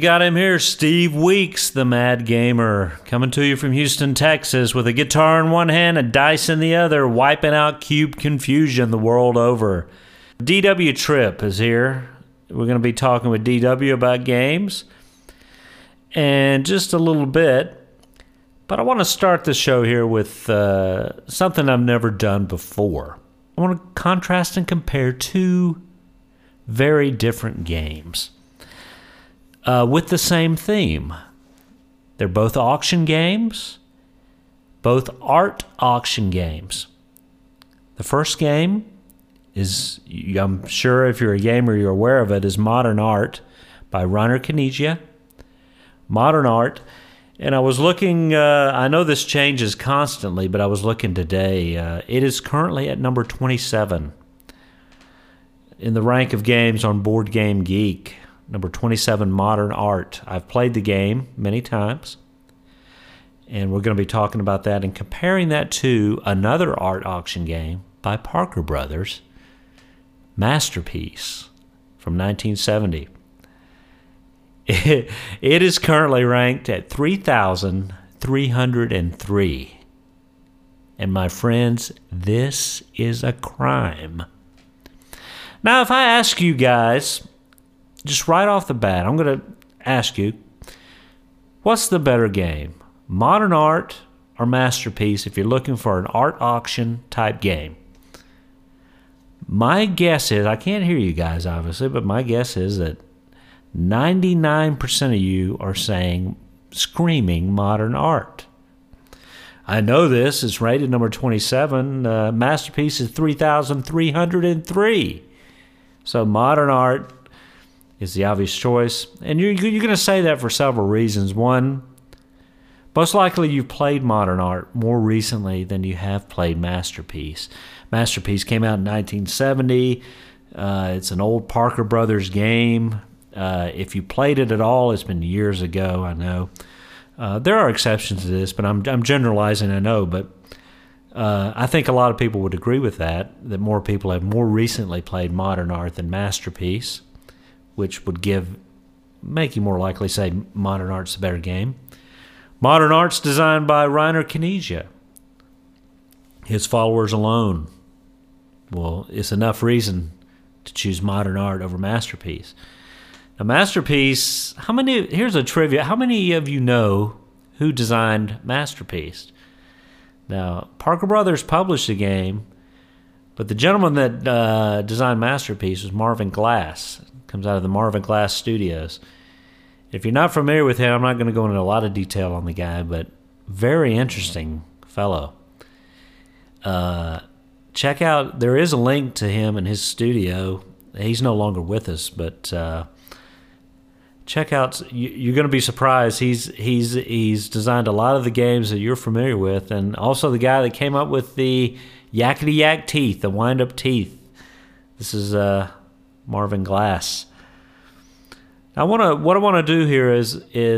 got him here, Steve Weeks, the Mad Gamer, coming to you from Houston, Texas, with a guitar in one hand and dice in the other, wiping out Cube Confusion the world over. DW Trip is here. We're going to be talking with DW about games and just a little bit. But I want to start the show here with something I've never done before. I want to contrast and compare two very different games with the same theme. They're both auction games, both art auction games. The first game is, I'm sure if you're a gamer, you're aware of it, is Modern Art by Reiner Knizia. Modern Art. And I was looking, I know this changes constantly, but I was looking today. It is currently at number 27 in the rank of games on Board Game Geek. Number 27, Modern Art. I've played the game many times, and we're going to be talking about that and comparing that to another art auction game by Parker Brothers, Masterpiece, from 1970. It is currently ranked at 3,303. And my friends, this is a crime. Now, if I ask you guys, just right off the bat, I'm going to ask you, what's the better game? Modern Art or Masterpiece if you're looking for an art auction type game? My guess is, I can't hear you guys obviously, but my guess is that 99% of you are saying, screaming Modern Art. I know this. It's rated number 27. Masterpiece is 3,303. So Modern Art is the obvious choice. And you're going to say that for several reasons. One, most likely you've played Modern Art more recently than you have played Masterpiece. Masterpiece came out in 1970. It's an old Parker Brothers game. If you played it at all, it's been years ago, I know. There are exceptions to this, but I'm generalizing, I know. But I think a lot of people would agree with that more people have more recently played Modern Art than Masterpiece, which would make you more likely say Modern Art's a better game. Modern Art's designed by Reiner Knizia. His followers alone. Well, it's enough reason to choose Modern Art over Masterpiece. Now, Masterpiece, here's a trivia. How many of you know who designed Masterpiece? Now, Parker Brothers published the game, but the gentleman that designed Masterpiece was Marvin Glass. It comes out of the Marvin Glass Studios. If you're not familiar with him, I'm not going to go into a lot of detail on the guy, but very interesting fellow. Check out, there is a link to him in his studio. He's no longer with us, but check out, you're going to be surprised. He's designed a lot of the games that you're familiar with, and also the guy that came up with the Yakety Yak teeth, the wind-up teeth. This is Marvin Glass. Now, what I want to do here is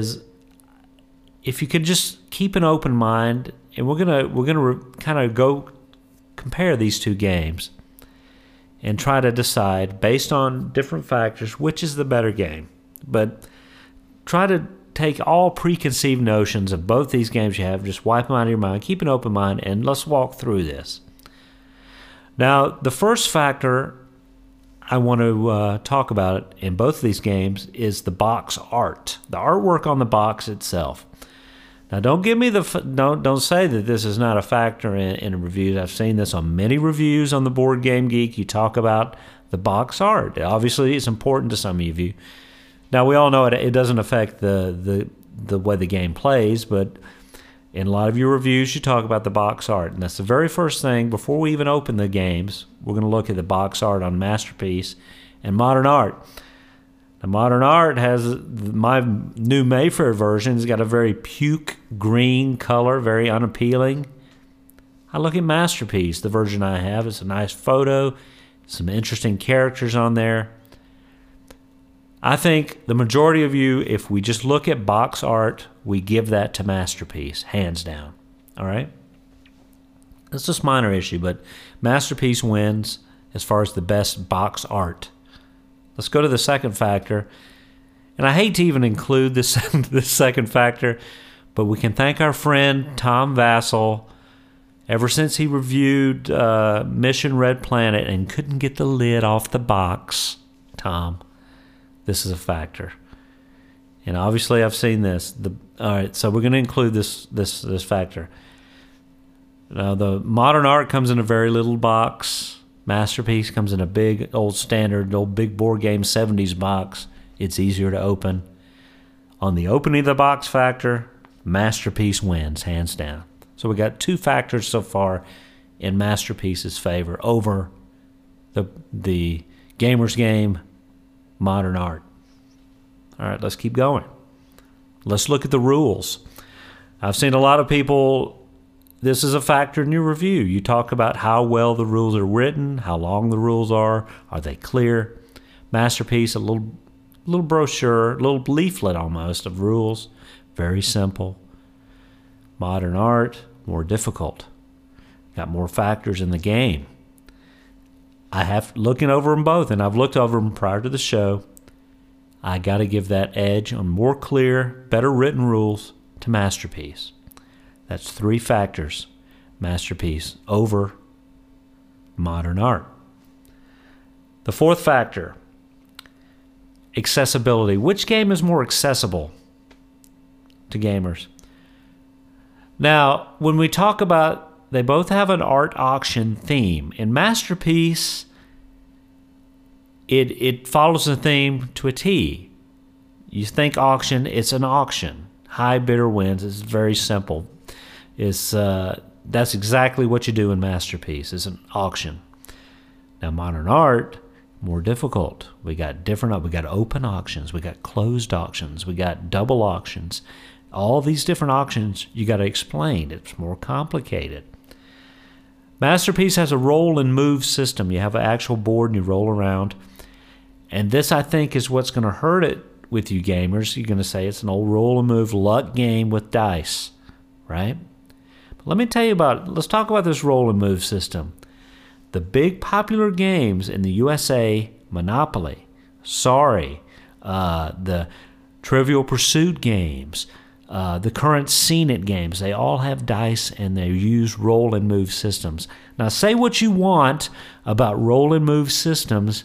if you could just keep an open mind, and we're gonna kind of go compare these two games and try to decide based on different factors which is the better game. But try to take all preconceived notions of both these games you have, just wipe them out of your mind, keep an open mind, and let's walk through this. Now, the first factor I want to talk about in both of these games is the box art, the artwork on the box itself. Now, don't say that this is not a factor in reviews. I've seen this on many reviews on the Board Game Geek. You talk about the box art. Obviously, it's important to some of you. Now, we all know it doesn't affect the way the game plays, but in a lot of your reviews, you talk about the box art. And that's the very first thing. Before we even open the games, we're going to look at the box art on Masterpiece and Modern Art. Now, Modern Art has my new Mayfair version. It's got a very puke green color, very unappealing. I look at Masterpiece, the version I have. It's a nice photo, some interesting characters on there. I think the majority of you, if we just look at box art, we give that to Masterpiece, hands down. All right? It's just a minor issue, but Masterpiece wins as far as the best box art. Let's go to the second factor, And I hate to even include this this second factor, but we can thank our friend Tom Vassell. Ever since he reviewed Mission Red Planet and couldn't get the lid off the box, Tom, this is a factor. And obviously I've seen this. All right, so we're going to include this factor. Now, the Modern Art comes in a very little box. Masterpiece comes in a big, old standard, old big board game 70s box. It's easier to open. On the opening of the box factor, Masterpiece wins, hands down. So we got 2 factors so far in Masterpiece's favor over the Gamer's Game Modern Art. All right, let's keep going. Let's look at the rules. I've seen a lot of people, this is a factor in your review. You talk about how well the rules are written, how long the rules are they clear? Masterpiece, a little brochure, a little leaflet almost of rules, very simple. Modern Art, more difficult. Got more factors in the game. Looking over them both, and I've looked over them prior to the show. I got to give that edge on more clear, better written rules to Masterpiece. That's 3 factors. Masterpiece over Modern Art. The 4th factor, accessibility. Which game is more accessible to gamers? Now, when we talk about, they both have an art auction theme. In Masterpiece, it follows the theme to a T. You think auction, it's an auction. High bidder wins. It's very simple. That's exactly what you do in Masterpiece. It's an auction. Now, Modern Art, more difficult. We got open auctions. We got closed auctions. We got double auctions. All these different auctions you got to explain. It's more complicated. Masterpiece has a roll and move system. You have an actual board and you roll around. And this, I think, is what's going to hurt it with you gamers. You're going to say it's an old roll and move luck game with dice, right? But let's talk about this roll and move system. The big popular games in the USA, Monopoly, Sorry, the Trivial Pursuit games, the current Scene It games, they all have dice and they use roll and move systems. Now, say what you want about roll and move systems.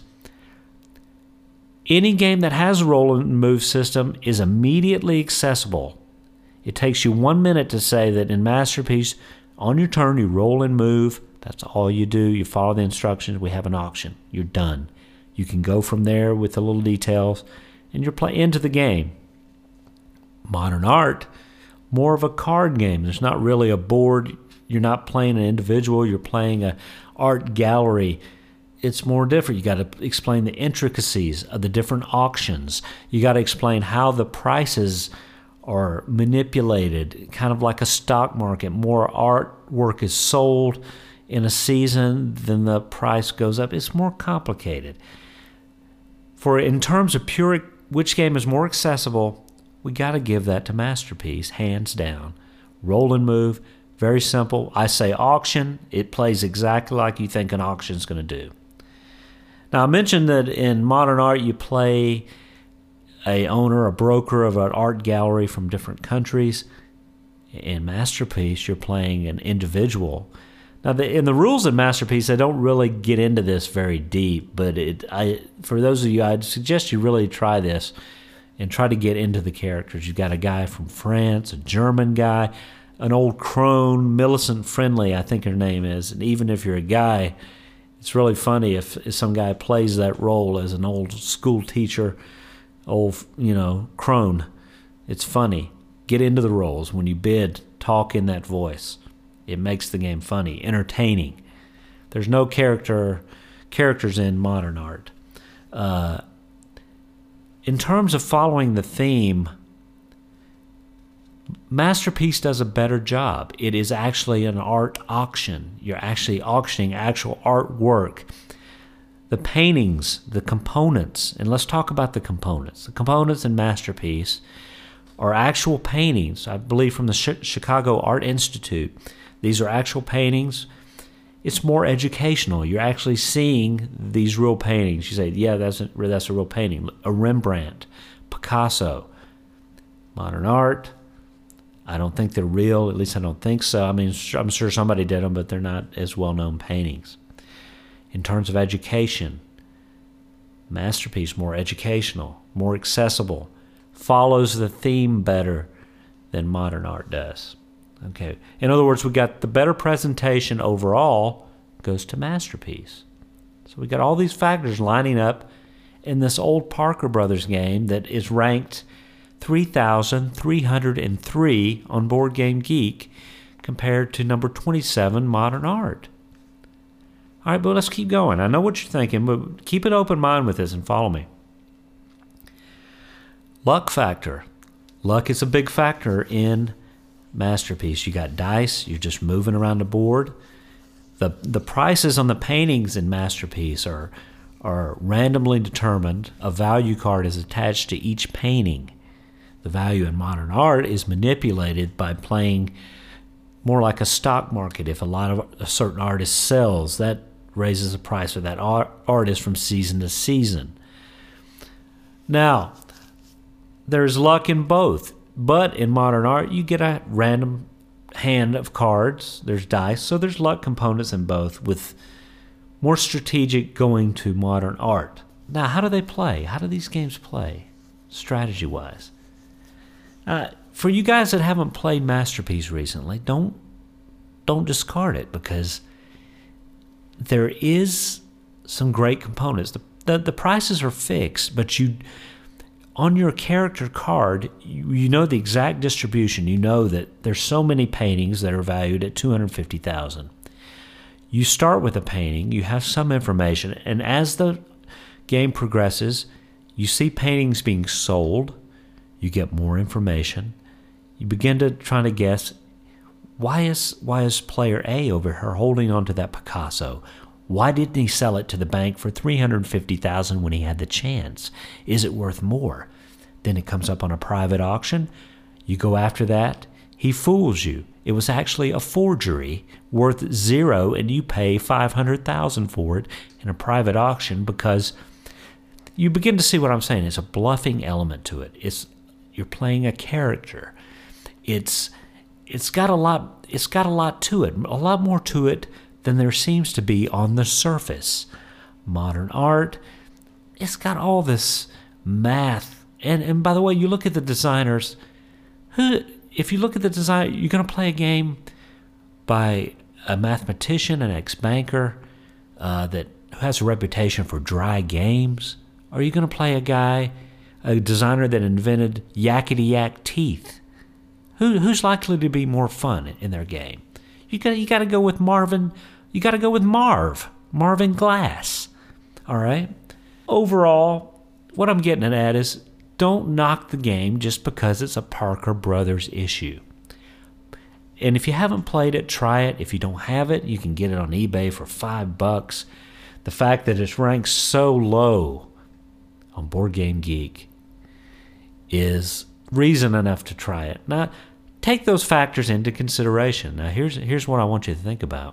Any game that has a roll and move system is immediately accessible. It takes you 1 minute to say that in Masterpiece, on your turn, you roll and move. That's all you do. You follow the instructions. We have an auction. You're done. You can go from there with the little details, and you're into the game. Modern Art, more of a card game. There's not really a board. You're not playing an individual. You're playing an art gallery. It's more different. You got to explain the intricacies of the different auctions. You got to explain how the prices are manipulated, kind of like a stock market. More artwork is sold in a season, then the price goes up. It's more complicated. In terms of pure, which game is more accessible, we got to give that to Masterpiece, hands down. Roll and move, very simple. I say auction, it plays exactly like you think an auction is going to do. Now, I mentioned that in Modern Art, you play a broker of an art gallery from different countries. In Masterpiece, you're playing an individual. Now, in the rules in Masterpiece, they don't really get into this very deep, but for those of you, I'd suggest you really try this and try to get into the characters. You've got a guy from France, a German guy, an old crone, Millicent Friendly, I think her name is. And even if you're a guy, it's really funny if some guy plays that role as an old school teacher, crone. It's funny. Get into the roles. When you bid, talk in that voice. It makes the game funny, entertaining. There's no characters in Modern Art. In terms of following the theme, Masterpiece does a better job. It is actually an art auction. You're actually auctioning actual artwork. The paintings, the components, and let's talk about the components. The components in Masterpiece are actual paintings, I believe, from the Chicago Art Institute. These are actual paintings. It's more educational. You're actually seeing these real paintings. You say, yeah, that's a real painting. A Rembrandt Picasso. Modern art, I don't think they're real. At least I don't think so. I mean, I'm sure somebody did them, but they're not as well-known paintings. In terms of education, Masterpiece, more educational, more accessible, follows the theme better than modern art does. Okay. In other words, we got the better presentation overall goes to Masterpiece. So we got all these factors lining up in this old Parker Brothers game that is ranked 3,303 on Board Game Geek compared to number 27, Modern Art. All right, but let's keep going. I know what you're thinking, but keep an open mind with this and follow me. Luck factor. Luck is a big factor in Masterpiece. You got dice. You're just moving around the board. The prices on the paintings in Masterpiece are randomly determined. A value card is attached to each painting. The value in modern art is manipulated by playing more like a stock market. If a certain artist sells, that raises the price of that artist from season to season. Now, there's luck in both, but in modern art, you get a random hand of cards. There's dice, so there's luck components in both, with more strategic going to modern art. Now, how do they play? How do these games play, strategy-wise? For you guys that haven't played Masterpiece recently, don't discard it, because there is some great components. The prices are fixed, but on your character card, you know the exact distribution. You know that there's so many paintings that are valued at $250,000. You start with a painting, you have some information, and as the game progresses, you see paintings being sold. You get more information. You begin to try to guess, why is player A over here holding on to that Picasso? Why didn't he sell it to the bank for $350,000 when he had the chance? Is it worth more? Then it comes up on a private auction. You go after that. He fools you. It was actually a forgery worth $0, and you pay $500,000 for it in a private auction, because you begin to see what I'm saying. It's a bluffing element to it. You're playing a character. It's got a lot to it, a lot more to it than there seems to be on the surface. Modern art, it's got all this math. And by the way, you look at the designers. If you look at the design, you're going to play a game by a mathematician, an ex-banker that has a reputation for dry games. Or are you going to play a designer that invented yakety-yak teeth? Who's likely to be more fun in their game? You got to go with Marvin. You got to go with Marvin Glass. All right. Overall, what I'm getting at is, don't knock the game just because it's a Parker Brothers issue. And if you haven't played it, try it. If you don't have it, you can get it on eBay for $5. The fact that it's ranked so low on Board Game Geek is reason enough to try it. Now, take those factors into consideration. Now, here's what I want you to think about.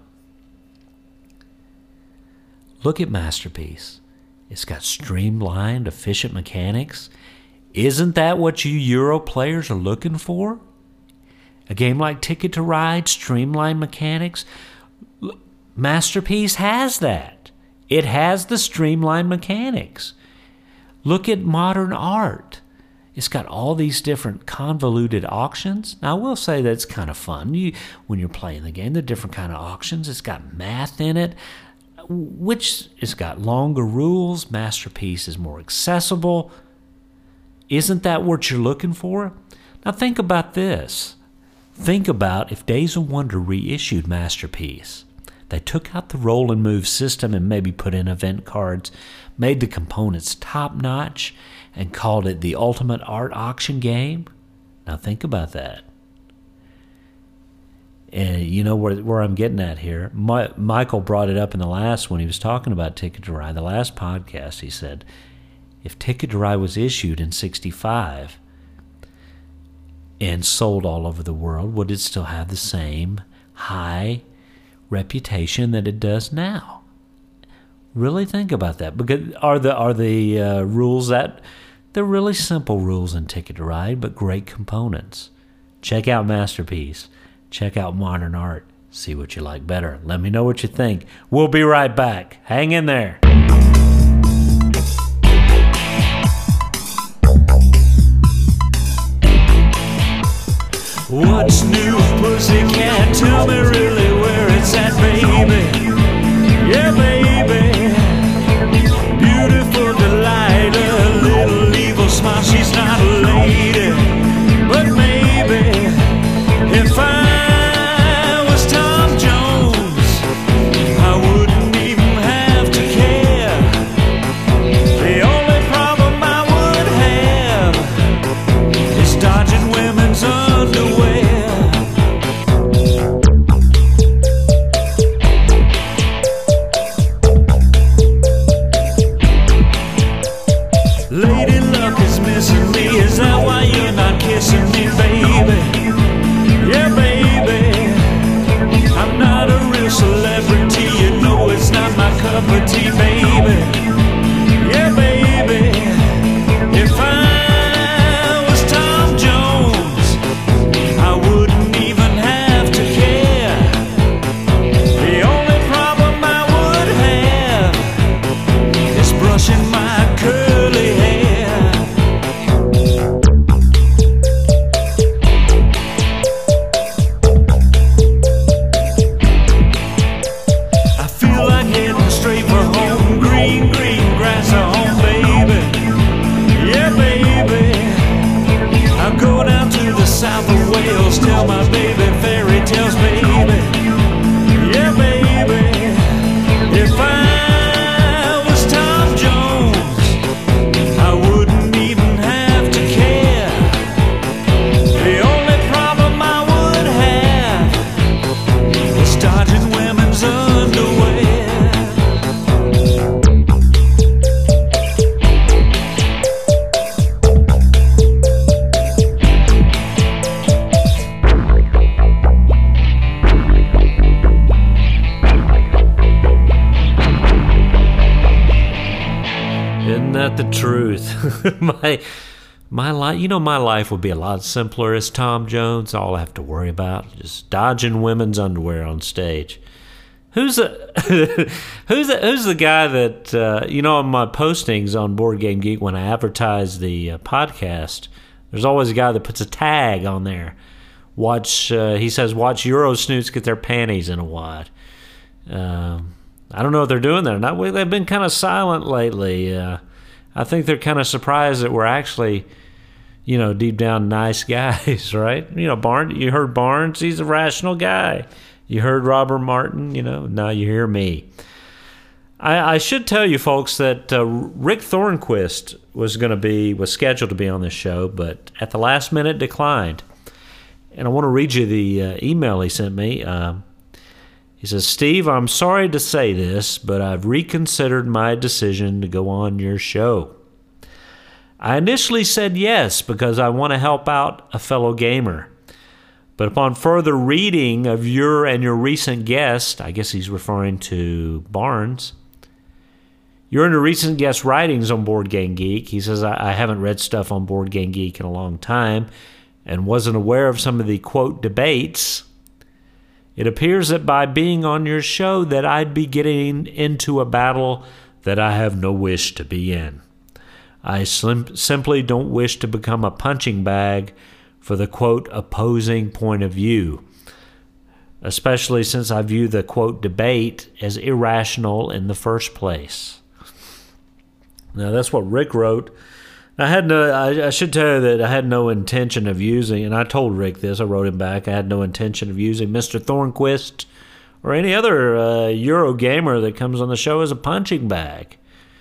Look at Masterpiece. It's got streamlined, efficient mechanics. Isn't that what you Euro players are looking for? A game like Ticket to Ride, streamlined mechanics. Masterpiece has that. It has the streamlined mechanics. Look at modern art. It's got all these different convoluted auctions. Now, I will say that it's kind of fun. When you're playing the game, there are different kind of auctions. It's got math in it, which it's got longer rules. Masterpiece is more accessible. Isn't that what you're looking for? Now, think about this. Think about if Days of Wonder reissued Masterpiece. They took out the roll and move system and maybe put in event cards, made the components top-notch, and called it the ultimate art auction game. Now think about that. And you know where I'm getting at here. Michael brought it up in the last, when he was talking about Ticket to Ride, the last podcast. He said, if Ticket to Ride was issued in '65 and sold all over the world, would it still have the same high reputation that it does now? Really think about that. Because are the rules that They're really simple rules in Ticket to Ride, but great components. Check out Masterpiece. Check out Modern Art. See what you like better. Let me know what you think. We'll be right back. Hang in there. What's new, pussycat? Tell me really where it's at, baby. Yeah, baby. Beautiful delight, a little evil smile. She's not a lady, but maybe if I was Tom Jones, I wouldn't even have to care. The only problem I would have is dodging women's underwear. Lady Luck is missing me. Is that why you're not kissing me, baby? Yeah, baby. I'm not a real celebrity. You know it's not my cup of tea, baby. Yeah, baby. If I was Tom Jones, I wouldn't even have to care. The only problem I would have is brushing my curly hair. I feel like heading straight for home. Green, green grass at home, baby. Yeah, baby. I'll go down to the south of Wales, tell my baby fairy tales, baby. Yeah, baby. If I was Tom Jones, I wouldn't even have to care. The only problem I would have is dodging women's underwear. Isn't that the truth? my life, my life would be a lot simpler as Tom Jones. All I have to worry about just dodging women's underwear on stage. Who's the who's the guy that on my postings on Board Game Geek when I advertise the podcast? There's always a guy that puts a tag on there. He says, watch Euro snoots get their panties in a wad. I don't know what they're doing there. They've been kind of silent lately. I think they're kind of surprised that we're actually, deep down nice guys, right? Barnes. You heard Barnes; he's a rational guy. You heard Robert Martin. Now you hear me. I should tell you, folks, that Rick Thornquist was scheduled to be on this show, but at the last minute declined. And I want to read you the email he sent me. He says, Steve, I'm sorry to say this, but I've reconsidered my decision to go on your show. I initially said yes because I want to help out a fellow gamer. But upon further reading of your recent guest, I guess he's referring to Barnes, your recent guest writings on Board Game Geek, he says, I haven't read stuff on Board Game Geek in a long time and wasn't aware of some of the, quote, debates. It appears that by being on your show that I'd be getting into a battle that I have no wish to be in. I simply don't wish to become a punching bag for the, quote, opposing point of view, especially since I view the, quote, debate as irrational in the first place. Now, that's what Rick wrote. I should tell you that I had no intention of using, and I told Rick this, I wrote him back, I had no intention of using Mr. Thornquist or any other Euro gamer that comes on the show as a punching bag.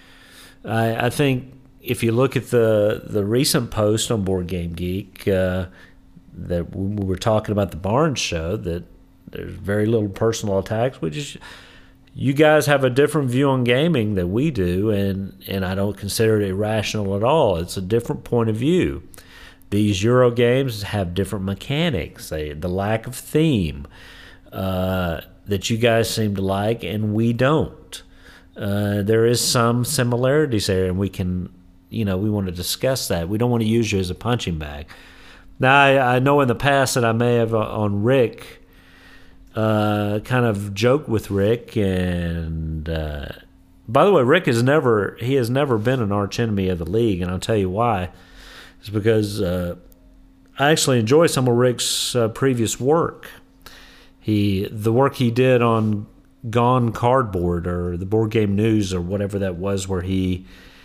I think if you look at the recent post on Board Game Geek, that we were talking about the Barnes show, that there's very little personal attacks, which is... You guys have a different view on gaming than we do, and I don't consider it irrational at all. It's a different point of view. These Euro games have different mechanics, the lack of theme that you guys seem to like, and we don't. There is some similarities there, and we can, we want to discuss that. We don't want to use you as a punching bag. Now, I know in the past that I may have on Rick, kind of joked with Rick, and by the way, Rick has never been an arch enemy of the league, and I'll tell you why. It's because I actually enjoy some of Rick's previous work. The work he did on Gone Cardboard or the Board Game News or whatever that was, where he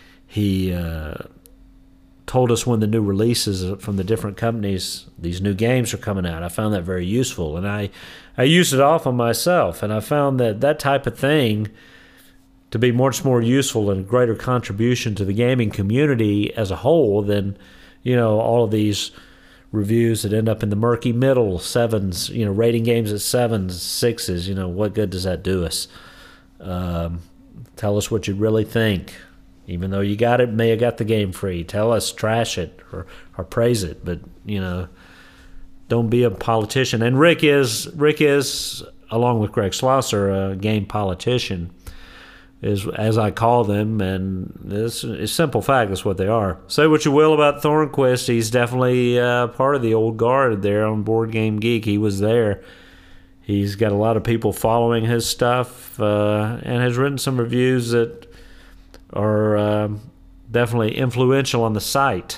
told us when the new releases from the different companies, these new games are coming out. I found that very useful, and I used it often myself, and I found that type of thing to be much more useful and a greater contribution to the gaming community as a whole than all of these reviews that end up in the murky middle, sevens, rating games at sevens, sixes. What good does that do us? Tell us what you really think. Even though you may have got the game free, tell us, trash it or praise it, but don't be a politician. And Rick is, along with Greg Schlosser, a game politician, as I call them, and it's a simple fact. That's what they are. Say what you will about Thornquist, he's definitely part of the old guard there on Board Game Geek. He was there. He's got a lot of people following his stuff, and has written some reviews that are definitely influential on the site.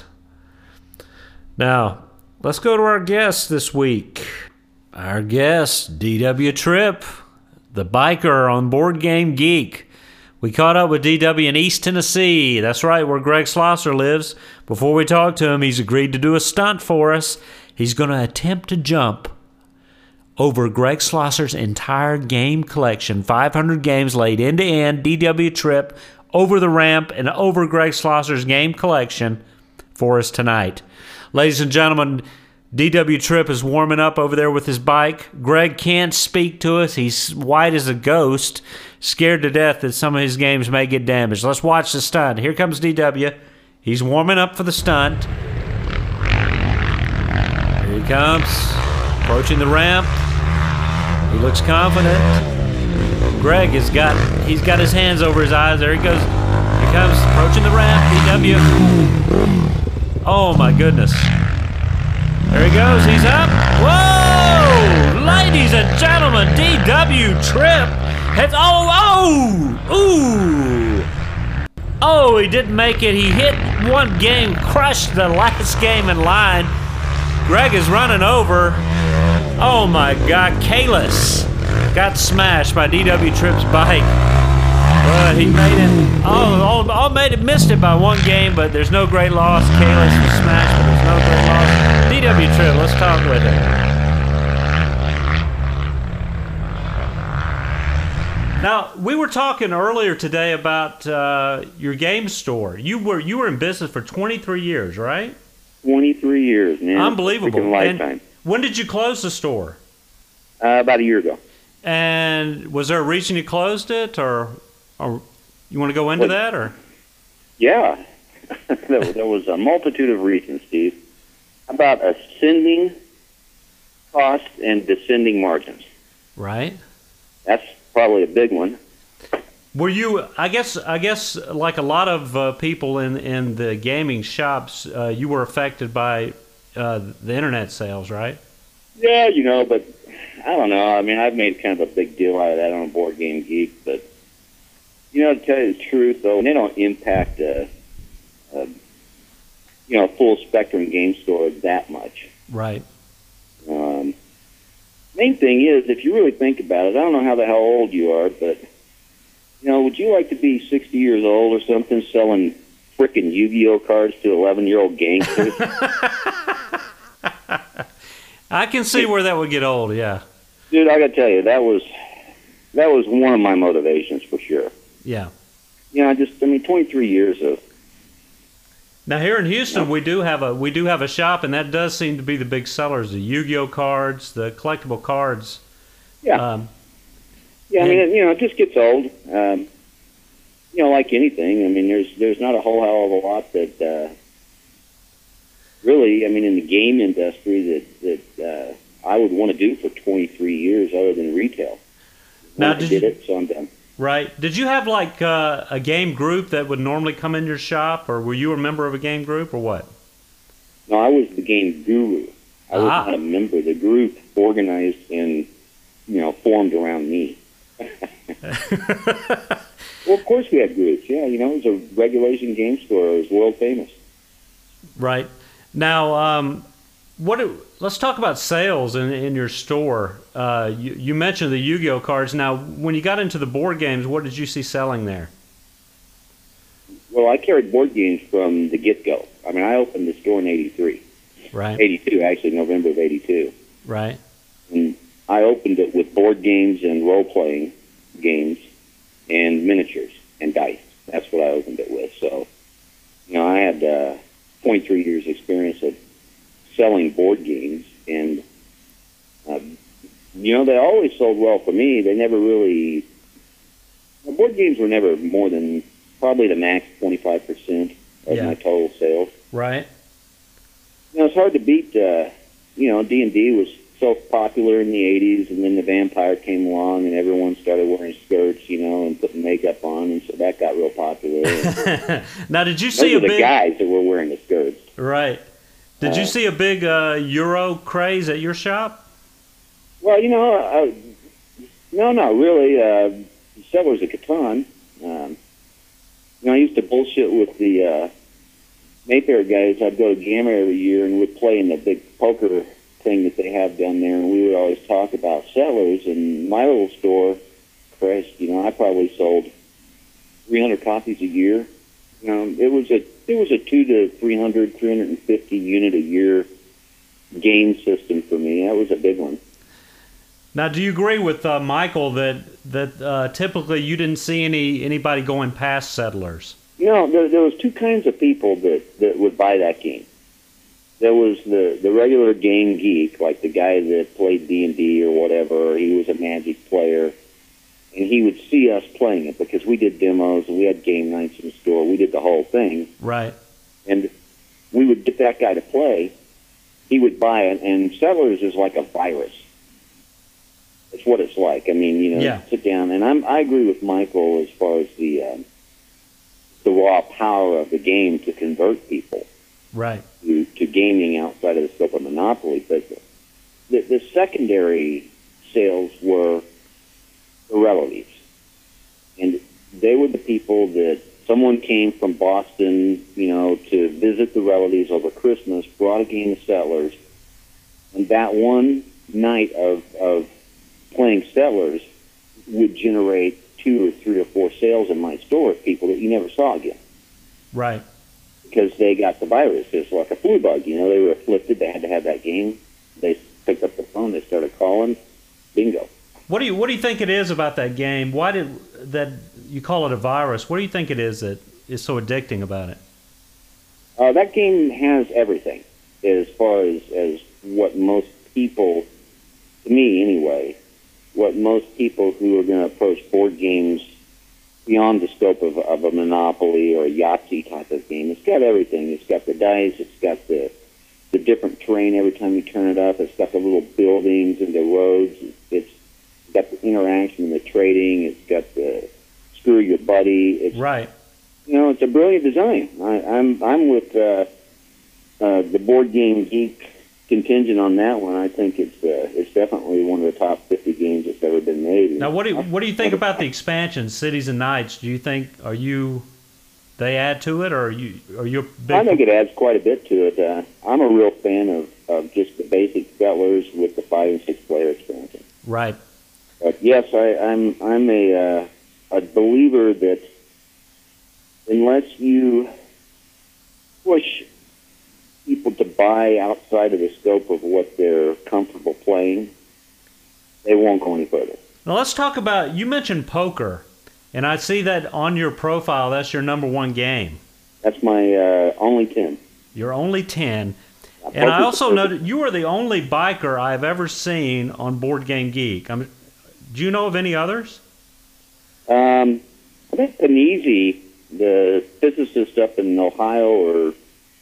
Now, let's go to our guest this week. Our guest, D.W. Tripp, the biker on Board Game Geek. We caught up with D.W. in East Tennessee. That's right, where Greg Schlosser lives. Before we talked to him, he's agreed to do a stunt for us. He's going to attempt to jump over Greg Schlosser's entire game collection, 500 games laid end to end. D.W. Tripp over the ramp and over Greg Schlosser's game collection for us tonight. Ladies and gentlemen, D.W. Tripp is warming up over there with his bike. Greg can't speak to us. He's white as a ghost, scared to death that some of his games may get damaged. Let's watch the stunt. Here comes D.W. He's warming up for the stunt. Here he comes, approaching the ramp. He looks confident. Greg he's got his hands over his eyes. There he goes. Here comes, approaching the ramp. D.W. Oh my goodness. There he goes. He's up. Whoa! Ladies and gentlemen, D.W. Tripp has Oh, he didn't make it. He hit one game, crushed the last game in line. Greg is running over. Oh my God, Kalis got smashed by D.W. Tripp's bike. But he made it. Missed it by one game, but there's no great loss. Kalis was smashed, but there's no great loss. D.W. Tripp, let's talk with him. Now, we were talking earlier today about your game store. You were in business for 23 years, right? 23 years, man. Unbelievable. Lifetime. And when did you close the store? About a year ago. And was there a reason you closed it, or you want to go into that, or? Yeah, there was a multitude of reasons, Steve. About ascending costs and descending margins. Right. That's probably a big one. Were you? I guess, like a lot of people in the gaming shops, you were affected by the internet sales, right? Yeah, but I don't know. I mean, I've made kind of a big deal out of that on Board Game Geek, but to tell you the truth, though, they don't impact a full spectrum game store that much. Right. Main thing is, if you really think about it, I don't know how old you are, but would you like to be 60 years old or something selling frickin' Yu-Gi-Oh cards to 11-year-old gangsters? I can see where that would get old, yeah. Dude, I gotta tell you, that was one of my motivations for sure. Yeah. 23 years of. Now here in Houston, we do have a shop, and that does seem to be the big sellers: the Yu-Gi-Oh cards, the collectible cards. Yeah. I mean, it just gets old. Like anything. I mean, there's not a whole hell of a lot that really, I mean, in the game industry that I would want to do for 23 years other than retail. Now, did it, so I'm done. Right. Did you have like a game group that would normally come in your shop, or were you a member of a game group, or what? No, I was the game guru. I was Ah. not a member. The group organized and, formed around me. Well, of course we had groups. Yeah, it was a regulation game store. It was world famous. Right. Now, let's talk about sales in your store. You mentioned the Yu-Gi-Oh cards. Now, when you got into the board games, what did you see selling there? Well, I carried board games from the get-go. I mean, I opened the store in '83. Right. '82, actually, November of '82. Right. And I opened it with board games and role-playing games and miniatures and dice. That's what I opened it with. So, I had 23 years experience of selling board games, and they always sold well for me. They never really, board games were never more than probably the max 25% of my total sales. Right. It's hard to beat. D&D was so popular in the '80s, and then the vampire came along, and everyone started wearing skirts, and putting makeup on, and so that got real popular. Now, did you see Those are the guys that were wearing the skirts. Right. Did you see a big Euro craze at your shop? Well, no, not really. Settlers of Catan. I used to bullshit with the Mayfair guys. I'd go to Gamma every year and we'd play in the big poker thing that they have down there, and we would always talk about Settlers. And my little store, Christ, I probably sold 300 copies a year. It was a 200 to 350 unit a year game system for me. That was a big one. Now, do you agree with Michael that typically you didn't see anybody going past Settlers? There was two kinds of people that would buy that game. There was the regular game geek, like the guy that played D&D or whatever, or he was a Magic player, and he would see us playing it because we did demos and we had game nights in the store. We did the whole thing. Right. And we would get that guy to play. He would buy it, and Settlers is like a virus. That's what it's like. I mean, sit down, and I agree with Michael as far as the raw power of the game to convert people right to gaming outside of the scope of Monopoly. But the secondary sales were the relatives, and they were the people that someone came from Boston, to visit the relatives over Christmas, brought a game of Settlers, and that one night of playing Settlers would generate 2 or 3 or 4 sales in my store of people that you never saw again. Right. Because they got the virus. It's like a flu bug. They were afflicted. They had to have that game. They picked up the phone. They started calling. Bingo. What do you think it is about that game? Why did that you call it a virus? What do you think it is that is so addicting about it? That game has everything as far as what most people, to me anyway, what most people who are going to approach board games beyond the scope of a Monopoly or a Yahtzee type of game. It's got everything. It's got the dice. It's got the different terrain every time you turn it up. It's got the little buildings and the roads. It's got the interaction and the trading. It's got the screw your buddy. It's, right. It's a brilliant design. I'm with the board game geek contingent on that one. I think it's definitely one of the top 50 games that's ever been made. Now, what do you think about the expansion, Cities and Nights? Do you think they add to it, or are you big? I think it adds quite a bit to it. I'm a real fan of just the basic Settlers with the 5 and 6 player expansion. Right. But yes, I'm a believer that unless you push people to buy outside of the scope of what they're comfortable playing, they won't go any further. Now let's talk about, you mentioned poker, and I see that on your profile, that's your number 1 game. That's my only 10. You're only 10. And I also noted you are the only biker I've ever seen on Board Game Geek. Do you know of any others? I think Panizzi, the physicist up in Ohio or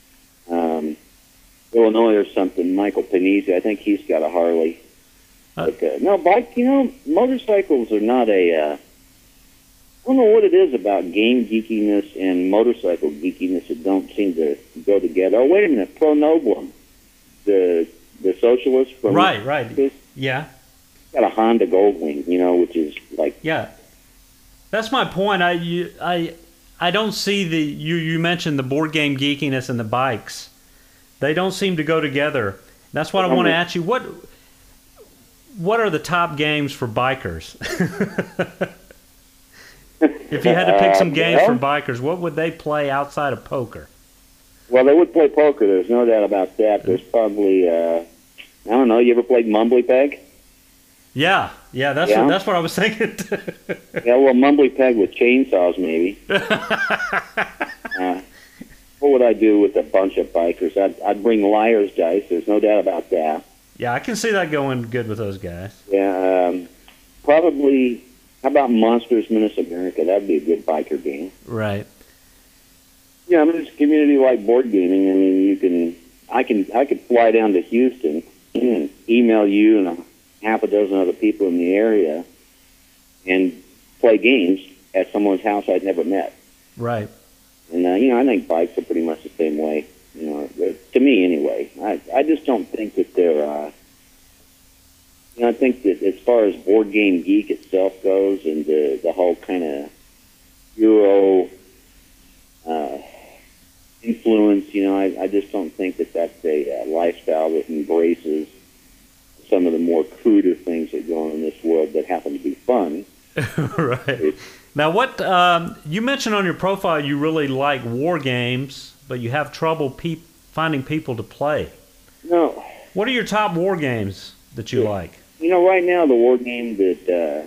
Illinois or something, Michael Panizzi, I think he's got a Harley. No, bike, motorcycles are not don't know what it is about game geekiness and motorcycle geekiness that don't seem to go together. Oh, wait a minute, Pro Noblem, the socialist from Right. Yeah. Got a Honda Goldwing, which is like Yeah. That's my point. I don't see you mentioned the board game geekiness and the bikes. They don't seem to go together. That's what I want to ask you. What are the top games for bikers? If you had to pick some games for bikers, what would they play outside of poker? Well, they would play poker. There's no doubt about that. There's probably I don't know. You ever played Mumbly Peg? Yeah. That's what I was thinking. Yeah, well, Mumbly Peg with chainsaws, maybe. What would I do with a bunch of bikers? I'd bring Liar's Dice. There's no doubt about that. Yeah, I can see that going good with those guys. Yeah, probably. How about Monsters Menace America? That'd be a good biker game. Right. Yeah, I mean, it's a community-like board gaming. I mean, I could fly down to Houston and email you and a half a dozen other people in the area and play games at someone's house I'd never met. Right. And, I think bikes are pretty much the same way, to me anyway. I just don't think that they're, I think that as far as Board Game Geek itself goes and the whole kind of Euro influence, I just don't think that that's a lifestyle that embraces some of the more cruder things that go on in this world that happen to be fun. Right. Now, what you mentioned on your profile, you really like war games, but you have trouble finding people to play. No. What are your top war games that you like? Right now the war game that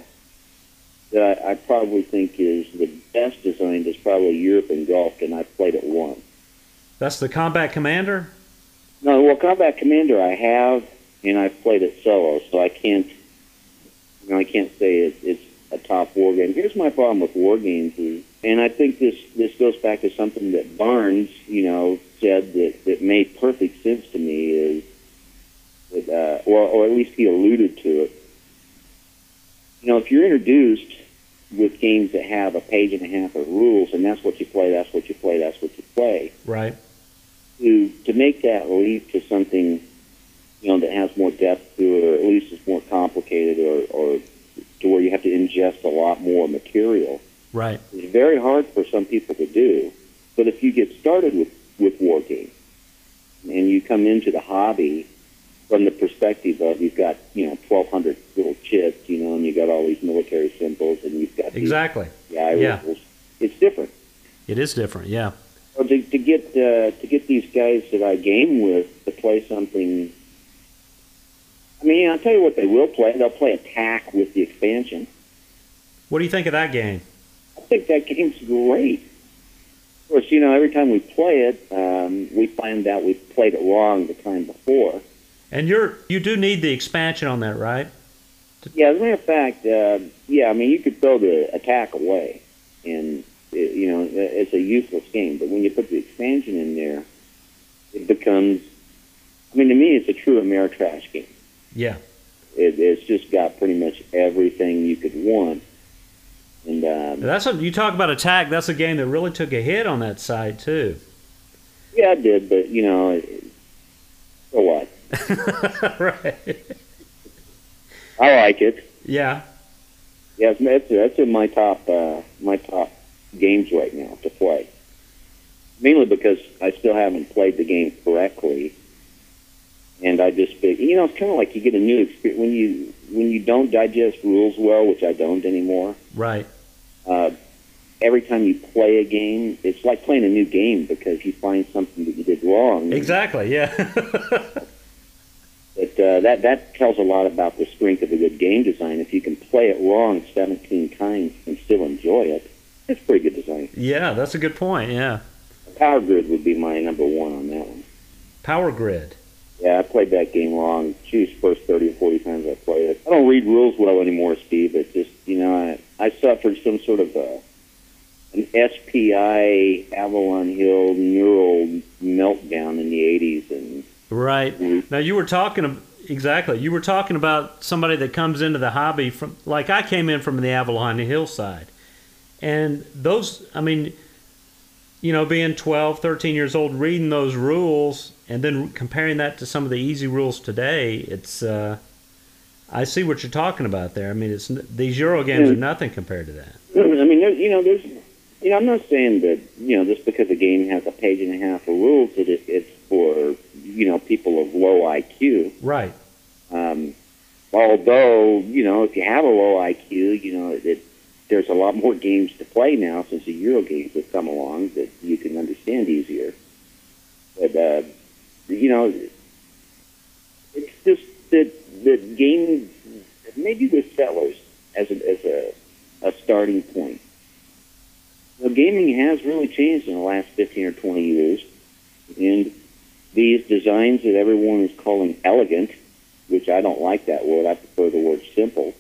I probably think is the best designed is probably Europe Engulfed, and I've played it once. That's the Combat Commander? No, well, Combat Commander I have, and I've played it solo, so I can't say it's a top war game. Here's my problem with war games and I think this goes back to something that Barnes, said that made perfect sense to me is that, or at least he alluded to it. If you're introduced with games that have a page and a half of rules, and that's what you play, that's what you play, that's what you play. Right. To make that leap to something, that has more depth to it, or at least is more complicated, or to where you have to ingest a lot more material. Right. It's very hard for some people to do. But if you get started with war games, and you come into the hobby from the perspective of you've got 1,200 little chips, and you've got all these military symbols, and you've got exactly rules. It's different. It is different, yeah. So to get these guys that I game with to play something. I mean, I'll tell you what they will play. They'll play Attack with the expansion. What do you think of that game? I think that game's great. Of course, every time we play it, we find out we played it wrong the time before. And you do need the expansion on that, right? Yeah, as a matter of fact, I mean, you could throw the Attack away, and it's a useless game. But when you put the expansion in there, it becomes. I mean, to me, it's a true Ameritrash game. Yeah. It's just got pretty much everything you could want. And that's what you talk about. Attack. That's a game that really took a hit on that side too. Yeah, it did, but so what? Right. I like it. Yeah. Yeah, that's in my top games right now to play. Mainly because I still haven't played the game correctly, and I just think it's kind of like you get a new experience when you don't digest rules well, which I don't anymore. Right. Every time you play a game, it's like playing a new game because you find something that you did wrong. Exactly. Yeah. But that tells a lot about the strength of a good game design. If you can play it wrong 17 times and still enjoy it, it's pretty good design. Yeah, that's a good point. Yeah. Power Grid would be my number one on that one. Power Grid. Yeah, I played that game wrong. First 30 or 40 times I played it. I don't read rules well anymore, Steve. It's just, I suffered some sort of an SPI Avalon Hill neural meltdown in the 80s. And right. Now, you were talking exactly. You were talking about somebody that comes into the hobby from, like I came in from the Avalon Hillside. And those, I mean, being 12, 13 years old, reading those rules and then comparing that to some of the easy rules today, it's I see what you're talking about there. I mean, these Euro games are nothing compared to that. I mean, I'm not saying that, just because a game has a page and a half of rules that it's for, people of low IQ. Right. Although, if you have a low IQ, there's a lot more games to play now since the Euro games have come along that you can understand easier. But, it's just that gaming, maybe with sellers as a starting point. Gaming has really changed in the last 15 or 20 years. And these designs that everyone is calling elegant, which I don't like that word, I prefer the word simple.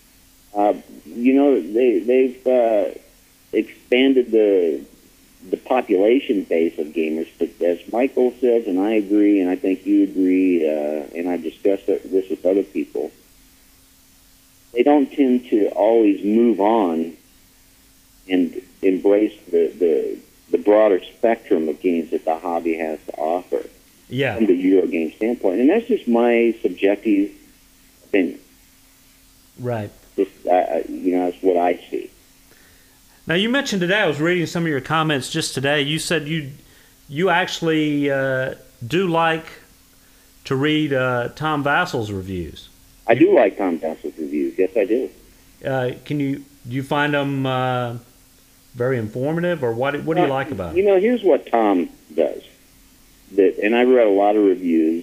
They've expanded the population base of gamers. But as Michael says, and I agree, and I think you agree, and I've discussed this with other people, they don't tend to always move on and embrace the broader spectrum of games that the hobby has to offer. Yeah. From the Euro game standpoint. And that's just my subjective opinion. Right. That's what I see. Now, you mentioned today, I was reading some of your comments just today, you said you actually do like to read Tom Vassel's reviews. I do like Tom Vassel's reviews. Yes, I do. Do you find them very informative, or what do you like about them? Here's what Tom does. And I read a lot of reviews.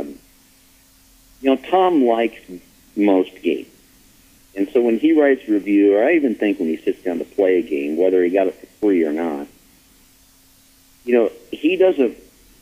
Tom likes most games. And so when he writes a review, or I even think when he sits down to play a game, whether he got it for free or not, he doesn't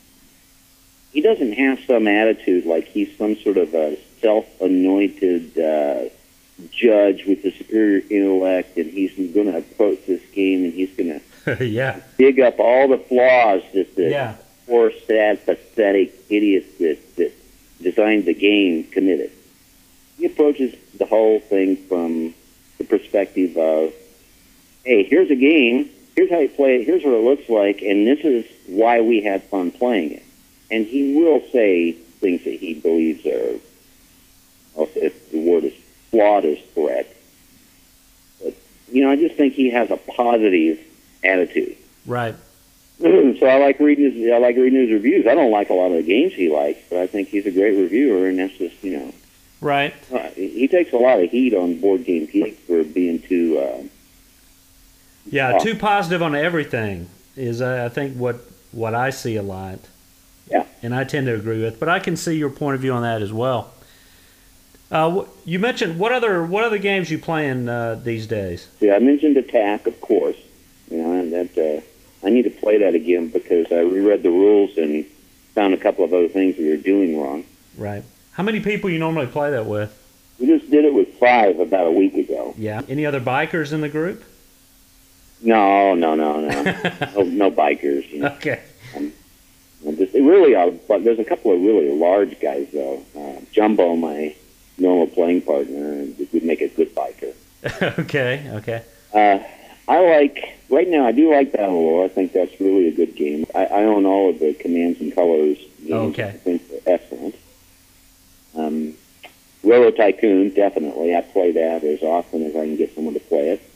have some attitude like he's some sort of a self-anointed judge with the superior intellect, and he's going to approach this game and he's going to dig up all the flaws that the poor, sad, pathetic idiot that designed the game committed. He approaches the whole thing from the perspective of, hey, here's a game, here's how you play it, here's what it looks like, and this is why we had fun playing it. And he will say things that he believes are, if the word is flawed is correct. But, I just think he has a positive attitude. Right. So I like reading his reviews. I don't like a lot of the games he likes, but I think he's a great reviewer, and that's just, Right. He takes a lot of heat on Board Game Geek for being too... too positive on everything is, I think, what I see a lot. Yeah. And I tend to agree with, but I can see your point of view on that as well. You mentioned, what other games you playing these days? Yeah, I mentioned Attack, of course. And that I need to play that again because I reread the rules and found a couple of other things we were doing wrong. Right. How many people you normally play that with? We just did it with 5 about a week ago. Yeah. Any other bikers in the group? No. no bikers. Okay. There's a couple of really large guys, though. Jumbo, my normal playing partner, would make a good biker. Okay. Right now, I do like Battlelore. I think that's really a good game. I own all of the Commands and Colors games. Okay. I think they're excellent. Railroad Tycoon, definitely. I play that as often as I can get someone to play it.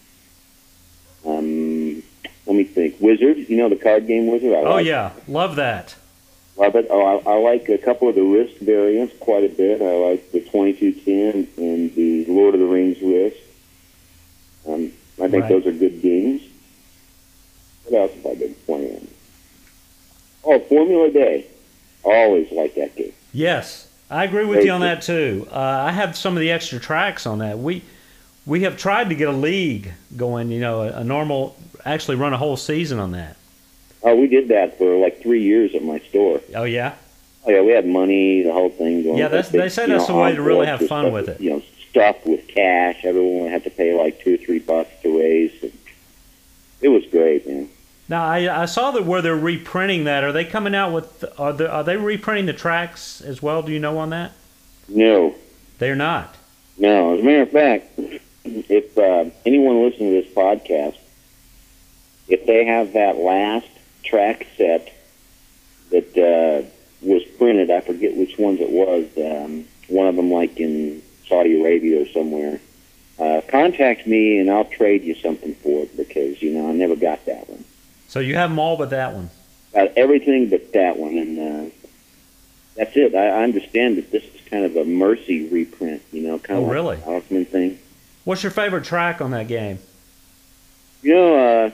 Let me think. Wizard, the card game Wizard? Love that. Love it. Oh, I like a couple of the Risk variants quite a bit. I like the 2210 and the Lord of the Rings Risk. I think those are good games. What else have I been playing? Oh, Formula Day. Always like that game. Yes, I agree with you on that too. I have some of the extra tracks on that. We have tried to get a league going, a normal, actually run a whole season on that. Oh, we did that for like 3 years at my store. Oh, yeah? Oh, yeah, we had money, the whole thing going. Yeah, they said that's the way to really have fun with it. Stuffed with cash. Everyone would have to pay like $2 or $3 to raise. It was great, man. Now, I saw that where they're reprinting that. Are they coming out with, are they reprinting the tracks as well? Do you know on that? No. They're not? No. As a matter of fact, if anyone listening to this podcast, if they have that last track set that was printed, I forget which ones it was, one of them like in Saudi Arabia or somewhere, contact me and I'll trade you something for it because, you know, I never got that one. So you have them all but that one? Got everything but that one, and that's it. I understand that this is kind of a Mercy reprint, you know, kind of like really? the Hoffman thing. What's your favorite track on that game? You know,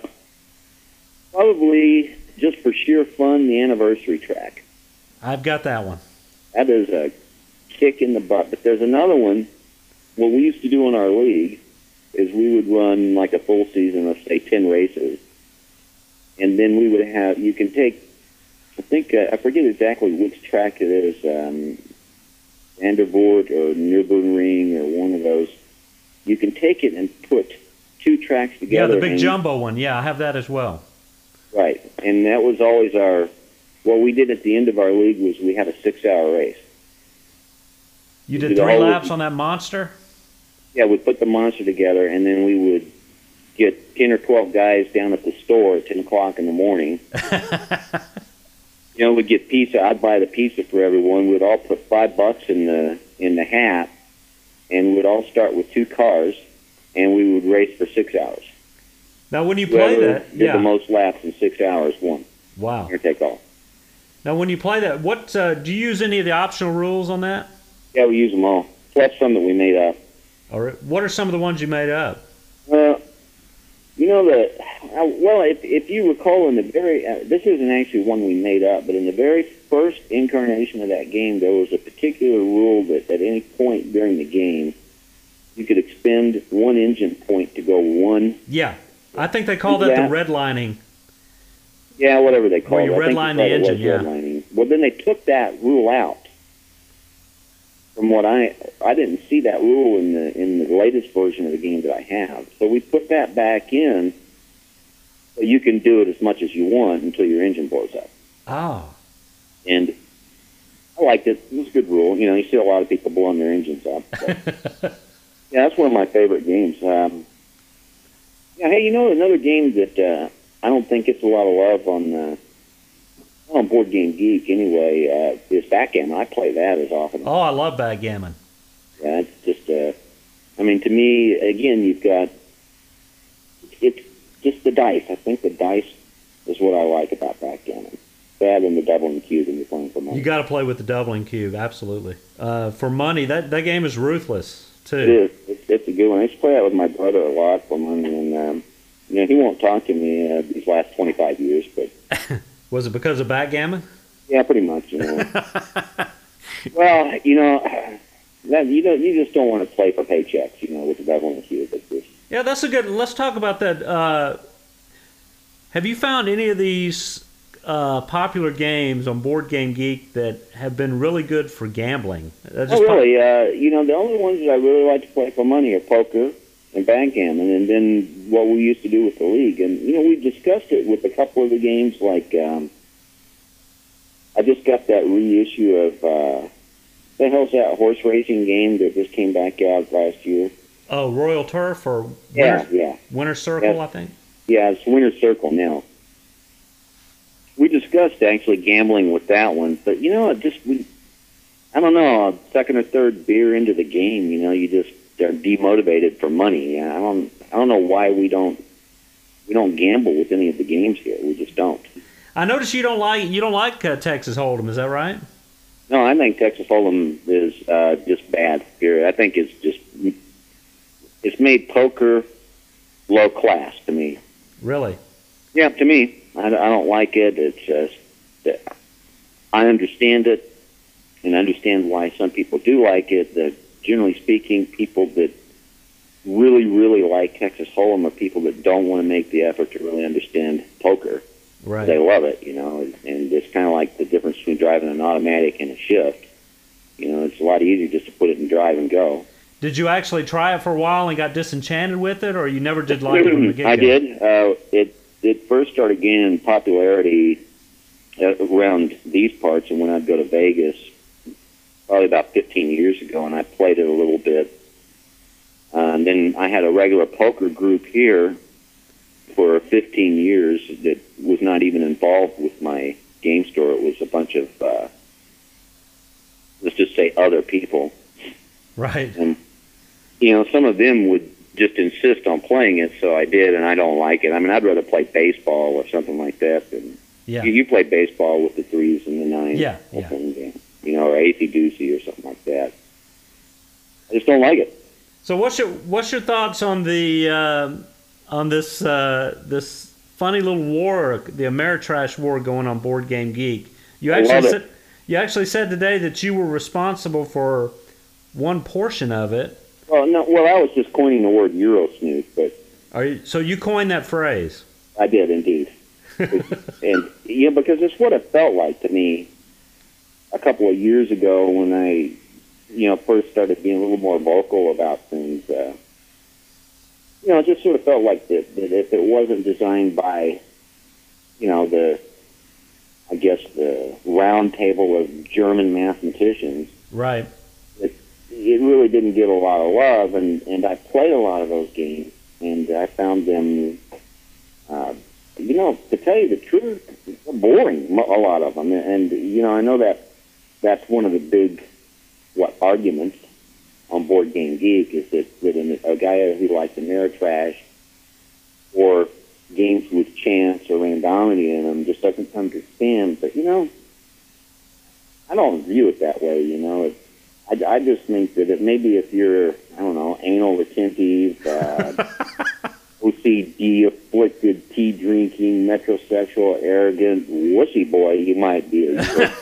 probably just for sheer fun, the anniversary track. I've got that one. That is a kick in the butt. But there's another one. What we used to do in our league is we would run like a full season of, say, 10 races. And then we would have, you can take, I think, I forget exactly which track it is, Vandervoort or Nürburgring or one of those. You can take it and put two tracks together. Yeah, the big jumbo one. Yeah, I have that as well. Right. And that was always what we did at the end of our league was we had a 6-hour race. You did 3 laps on that monster? Yeah, we'd put the monster together, and then we would get 10 or 12 guys down at the store at 10 o'clock in the morning. You know, we'd get pizza. I'd buy the pizza for everyone. We'd all put $5 in the hat, and we'd all start with 2 cars, and we would race for 6 hours. Now, when you play that, did the most laps in 6 hours won. Wow. Here, take all. Now, when you play that, what do you use any of the optional rules on that? Yeah, we use them all. Plus some that we made up. Or what are some of the ones you made up? Well, you know if you recall in the very this isn't actually one we made up, but in the very first incarnation of that game, there was a particular rule that at any point during the game, you could expend 1 engine point to go 1. Yeah, I think they call that the redlining. Yeah, whatever they call it. Where you redline the engine, yeah. Redlining. Well, then they took that rule out. From what I didn't see that rule in the latest version of the game that I have. So we put that back in, so you can do it as much as you want until your engine blows up. Oh. And I liked it. It was a good rule. You know, you see a lot of people blowing their engines up. So. Yeah, that's one of my favorite games. Yeah, hey, you know, another game that I don't think gets a lot of love on Board Game Geek anyway, is backgammon. I play that as often. Oh, I love backgammon. Yeah, it's just, I mean, to me, again, you've got, it's just the dice. I think the dice is what I like about backgammon. That and the doubling cube when you're playing for money. You got to play with the doubling cube, absolutely. For money, that game is ruthless, too. It is. It's a good one. I used to play that with my brother a lot for money, and, you know, he won't talk to me these last 25 years, but... Was it because of backgammon? Yeah, pretty much. You know. Well, you know, you just don't want to play for paychecks. You know, with the doubling cube. Yeah, that's a good. Let's talk about that. Have you found any of these popular games on Board Game Geek that have been really good for gambling? Really? You know, the only ones that I really like to play for money are poker and backgammon, and then what we used to do with the league. And, you know, we discussed it with a couple of the games, like, I just got that reissue of, the hell's that horse racing game that just came back out last year? Oh, Royal Turf or Winner's Circle, I think? Yeah, it's Winner's Circle now. We discussed actually gambling with that one, but, you know, I don't know, a second or third beer into the game, you know, you just are demotivated for money. I don't know why we don't gamble with any of the games here. We just don't. I notice you don't like Texas Hold'em. Is that right? No, I think Texas Hold'em is just bad. Period. I think it's made poker low class to me. Really? Yeah, to me, I don't like it. It's just I understand it and understand why some people do like it. Generally speaking, people that really, really like Texas Hold'em are people that don't want to make the effort to really understand poker. Right. They love it, you know, and it's kind of like the difference between driving an automatic and a shift. You know, it's a lot easier just to put it in drive and go. Did you actually try it for a while and got disenchanted with it, or you never did like it from the get-go? I did. It first started gaining popularity around these parts, and when I'd go to Vegas, probably about 15 years ago, and I played it a little bit. And then I had a regular poker group here for 15 years that was not even involved with my game store. It was a bunch of, let's just say, other people. Right. And, some of them would just insist on playing it, so I did, and I don't like it. I mean, I'd rather play baseball or something like that than... Yeah. You play baseball with the 3s and the 9s. Yeah. Or AC-doocy or something like that. I just don't like it. So what's your thoughts on the on this this funny little war, the Ameritrash war going on Board Game Geek? You actually said today that you were responsible for one portion of it. Well, no. Well, I was just coining the word Eurosnoop, but so you coined that phrase? I did indeed, and because it's what it felt like to me a couple of years ago when I, first started being a little more vocal about things. It just sort of felt like that if it wasn't designed by, the round table of German mathematicians, right? It really didn't get a lot of love, and I played a lot of those games, and I found them, to tell you the truth, boring, a lot of them. And, I know that's one of the big, arguments on Board Game Geek is that a guy who likes Ameritrash or games with chance or randomity in them just doesn't understand. But, I don't view it that way, I just think that maybe if you're, I don't know, anal retentive, OCD afflicted, tea drinking, metrosexual, arrogant, wussy boy, you might be.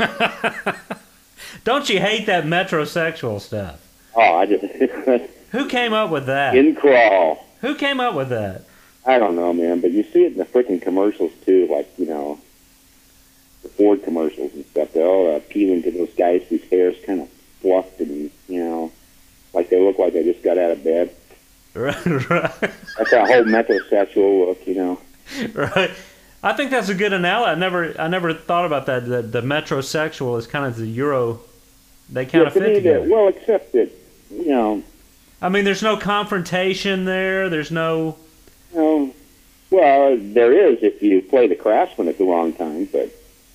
Don't you hate that metrosexual stuff? Oh, I just. Who came up with that? In crawl. Who came up with that? I don't know, man, but you see it in the freaking commercials too, like the Ford commercials and stuff. They're all appealing to those guys whose hair's kind of fluffed and, like they look like they just got out of bed. Right. That's that whole metrosexual look, Right. I think that's a good analogy. I never thought about that. The metrosexual is kind of the Euro. They kind of fit together. Well, except that, I mean, there's no confrontation there. There's no... Well, there is if you play the Craftsman at the wrong time, but...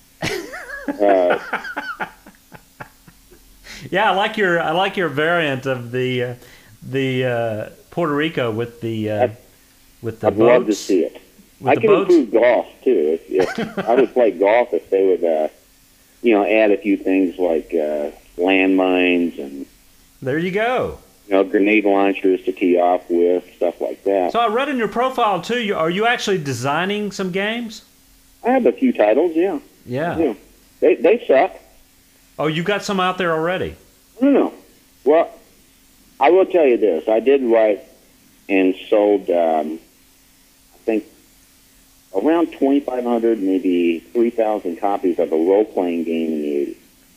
Yeah, I like your variant of the Puerto Rico with the I'd boats. love to see it. I can improve golf too. If I would play golf if they would, add a few things like landmines and. There you go. Grenade launchers to tee off with, stuff like that. So I read in your profile too. Are you actually designing some games? I have a few titles. Yeah. Yeah. They suck. Oh, you got some out there already? No. Well, I will tell you this. I did write and sold, I think, around 2,500, maybe 3,000 copies of a role-playing game in the 80s.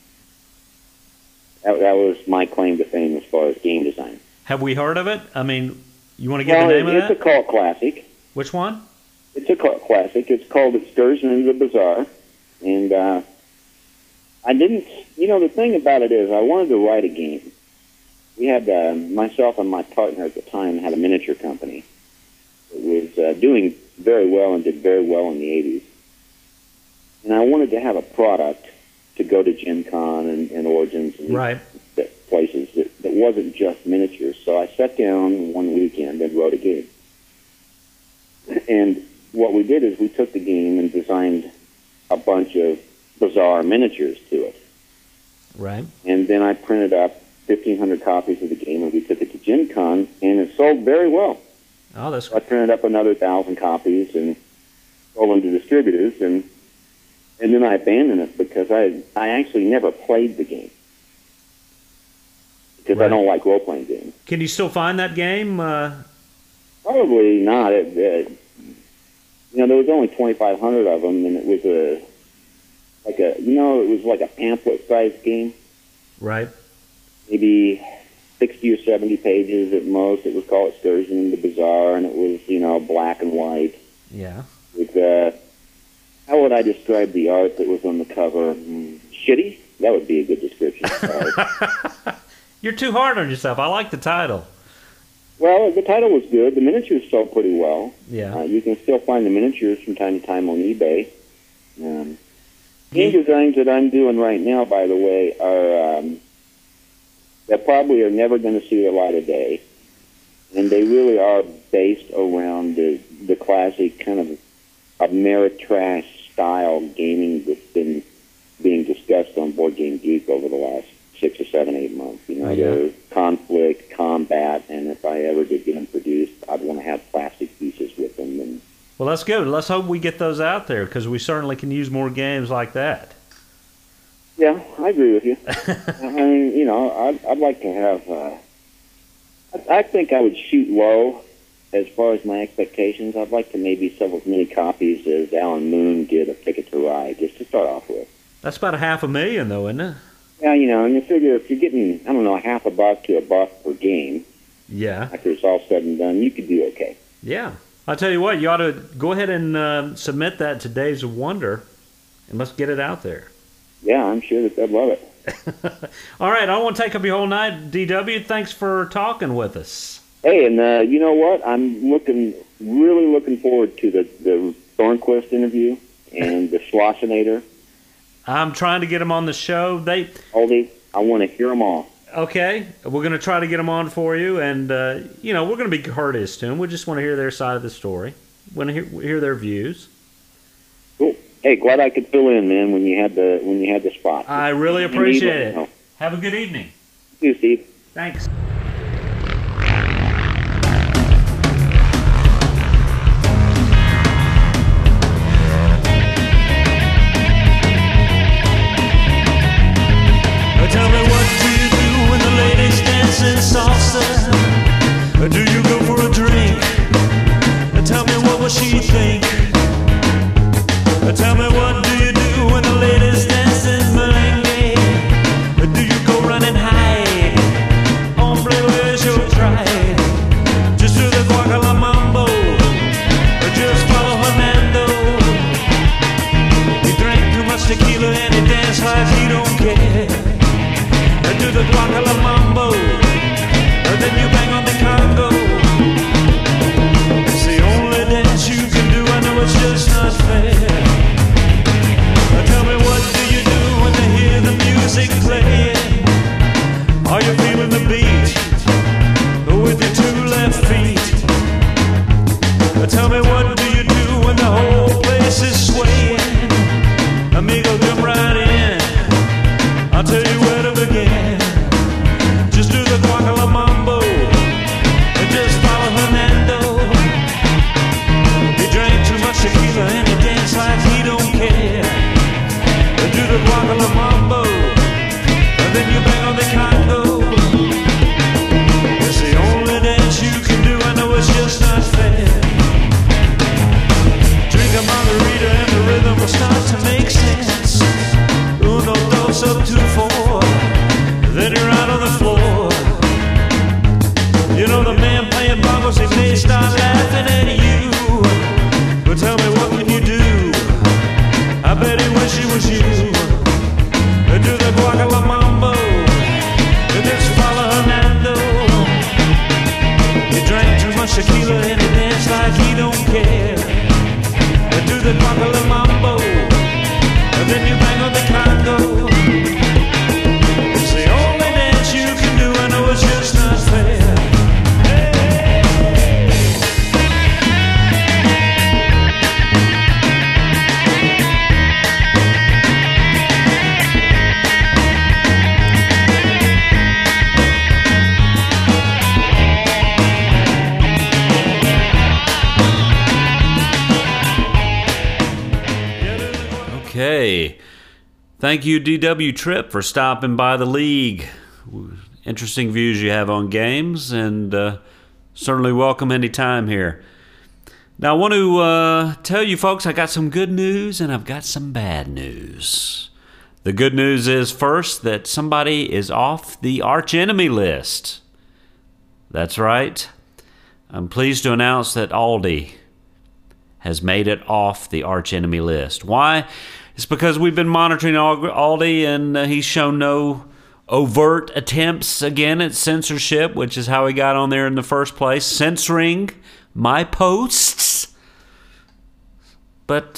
That was my claim to fame as far as game design. Have we heard of it? I mean, you want to get the name of that? It's a cult classic. Which one? It's a cult classic. It's called Excursion into the Bazaar. And I didn't... the thing about it is I wanted to write a game. We had, myself and my partner at the time had a miniature company. It was doing very well and did very well in the 80s. And I wanted to have a product to go to Gen Con and Origins and right. Places that wasn't just miniatures. So I sat down one weekend and wrote a game. And what we did is we took the game and designed a bunch of bizarre miniatures to it. Right. And then I printed up 1,500 copies of the game, and we took it to Gen Con, and it sold very well. Oh, that's so I printed up another 1,000 copies and sold them to distributors, and then I abandoned it because I actually never played the game because right. I don't like role-playing games. Can you still find that game? Probably not. There was only 2,500 of them, and it was it was like a pamphlet-sized game. Right. Maybe 60 or 70 pages at most. It was called Excursion in the Bazaar, and it was, black and white. Yeah. With, how would I describe the art that was on the cover? Shitty? That would be a good description. You're too hard on yourself. I like the title. Well, the title was good. The miniatures sold pretty well. Yeah. You can still find the miniatures from time to time on eBay. Game designs that I'm doing right now, by the way, are that probably are never going to see the light of day, and they really are based around the classic kind of Ameritrash style gaming that's been being discussed on Board Game Geek over the last 6 or 7, 8 months. You know, there's conflict, combat, and if I ever did get them produced, I'd want to have plastic pieces with them. And well, that's good. Let's hope we get those out there, because we certainly can use more games like that. yeah, I agree with you. I mean, you know, I'd like to have. I think I would shoot low as far as my expectations. I'd like to maybe sell as many copies as Alan Moon did of Ticket to Ride, just to start off with. That's about $500,000, though, isn't it? Yeah, you know, and you figure if you're getting, I don't know, $50 to $1 per game, Yeah. after it's all said and done, you could do okay. Yeah. I'll tell you what, you ought to go ahead and submit that to Days of Wonder, and let's get it out there. Yeah, I'm sure that they'd love it. All right, I don't want to take up your whole night, DW. Thanks for talking with us. Hey, and you know what? I'm really looking forward to the Thornquist interview and the Schlossinator. I'm trying to get them on the show. Oldie, I want to hear them all. Okay, we're going to try to get them on for you, and you know, we're going to be courteous to them. We just want to hear their side of the story. We want to hear their views. Cool. Hey, glad I could fill in, man, when you had the spot. I really appreciate it. Have a good evening. You, Steve. Thanks. Tell me, what do you do when the ladies dance in salsa? Or do you go for a drink? Tell me, what will she think? Tell me, what do you do when the ladies dance in merengue? Or do you go run and hide? Hombre, where's your pride? Just do the guacala mambo, or just follow Hernando. He drank too much tequila and he danced like he don't care. Do the guacala mambo, and then you bang on the Congo. It's the only dance you can do. I know it's just not fair. Tell me, what do you do when you hear the music playing? Are you feeling the beat with your 2 left feet? Tell me, what do you do when the whole place is swaying? Amigo, come right in, I'll tell you where to begin. Just do the guacala mambo, and just follow Hernando. He drank too much tequila and he danced like he don't care. Do the guacala mambo, and then you bang on the Congo. It's the only dance you can do. I know it's just not fair. Drink a margarita and the rhythm will start to make sense. Uno, dos, up to 4. Then you're out on the floor. You know the man playing bongos, he may start laughing at you. But tell me, what can you do? I bet he wish he was you. Do the guacala mambo, and just follow Hernando. He drank too much tequila and he danced like he don't care. Do the guacala mambo, and then you bang on the Congo. It's the only dance you can do. I know it's just not fair. Okay. Thank you, DW Trip, for stopping by the league. Interesting views you have on games, and certainly welcome anytime here. Now, I want to tell you folks, I got some good news and I've got some bad news. The good news is, first, that somebody is off the archenemy list. That's right. I'm pleased to announce that Aldi has made it off the archenemy list. Why? It's because we've been monitoring Aldi, and he's shown no overt attempts again at censorship, which is how he got on there in the first place, censoring my posts. But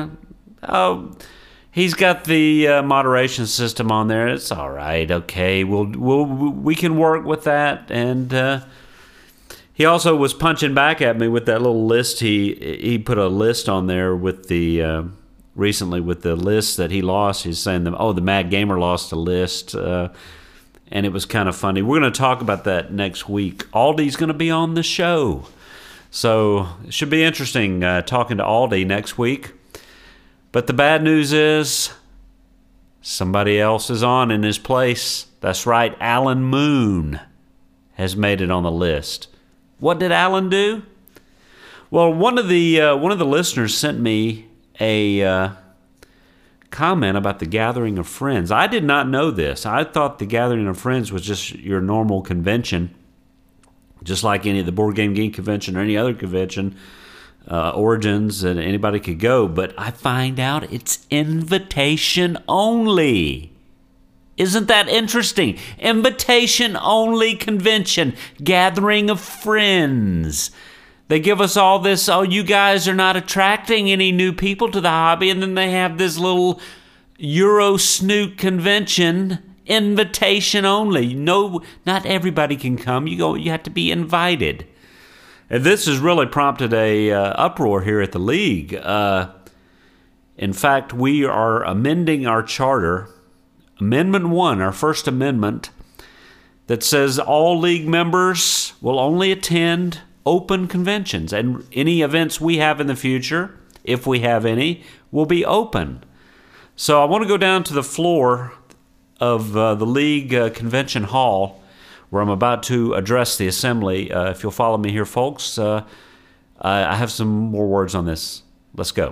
he's got the moderation system on there. It's all right. Okay, we can work with that. And he also was punching back at me with that little list. He put a list on there with the recently with the list that he lost. He's saying the Mad Gamer lost a list, and it was kind of funny. We're going to talk about that next week. Aldi's going to be on the show, so it should be interesting talking to Aldi next week. But the bad news is somebody else is on in his place. That's right, Alan Moon has made it on the list. What did Alan do? Well, one of the listeners sent me a comment about the Gathering of Friends. I did not know this. I thought the Gathering of Friends was just your normal convention, just like any of the Board Game Geek convention or any other convention, Origins, and anybody could go. But I find out it's invitation only. Isn't that interesting? Invitation only convention, Gathering of Friends. They give us all this, you guys are not attracting any new people to the hobby, and then they have this little Euro Snoot convention, invitation only. No, not everybody can come. You have to be invited. And this has really prompted a uproar here at the League. In fact, we are amending our charter, Amendment 1, our first amendment, that says all League members will only attend open conventions, and any events we have in the future, if we have any, will be open. So I want to go down to the floor of the League Convention Hall, where I'm about to address the assembly. If you'll follow me here, folks, I have some more words on this. Let's go.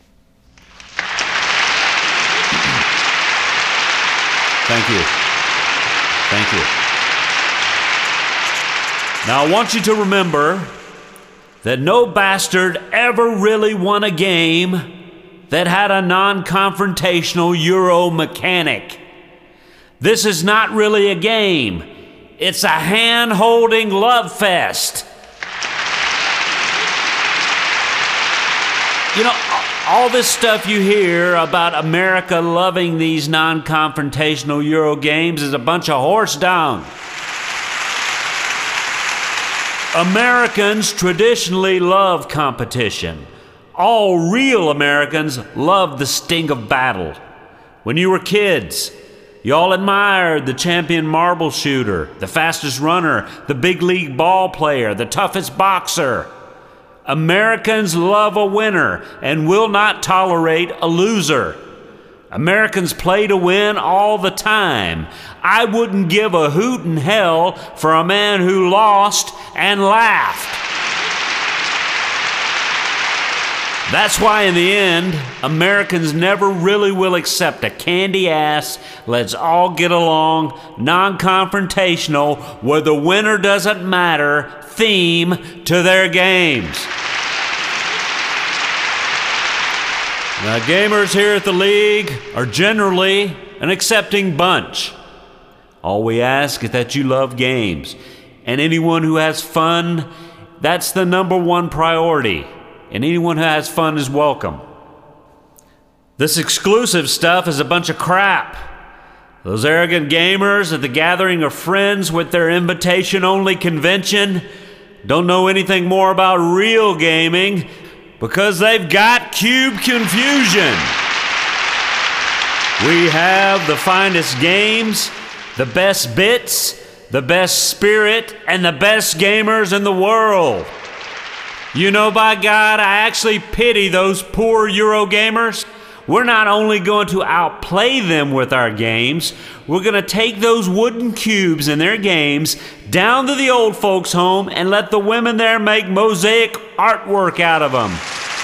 Thank you. Thank you. Now, I want you to remember that no bastard ever really won a game that had a non-confrontational Euro mechanic. This is not really a game. It's a hand-holding love fest. You know, all this stuff you hear about America loving these non-confrontational Euro games is a bunch of horse dung. Americans traditionally love competition. All real Americans love the sting of battle. When you were kids, you all admired the champion marble shooter, the fastest runner, the big league ball player, the toughest boxer. Americans love a winner and will not tolerate a loser. Americans play to win all the time. I wouldn't give a hoot in hell for a man who lost and laughed. That's why in the end, Americans never really will accept a candy-ass, let's all get along, non-confrontational, where the winner doesn't matter theme to their games. Now, gamers here at the League are generally an accepting bunch. All we ask is that you love games. And anyone who has fun, that's the number one priority. And anyone who has fun is welcome. This exclusive stuff is a bunch of crap. Those arrogant gamers at the Gathering of Friends with their invitation-only convention don't know anything more about real gaming, because they've got cube confusion. We have the finest games, the best bits, the best spirit, and the best gamers in the world. You know, by God, I actually pity those poor Euro gamers. We're not only going to outplay them with our games, we're going to take those wooden cubes in their games down to the old folks' home and let the women there make mosaic artwork out of them.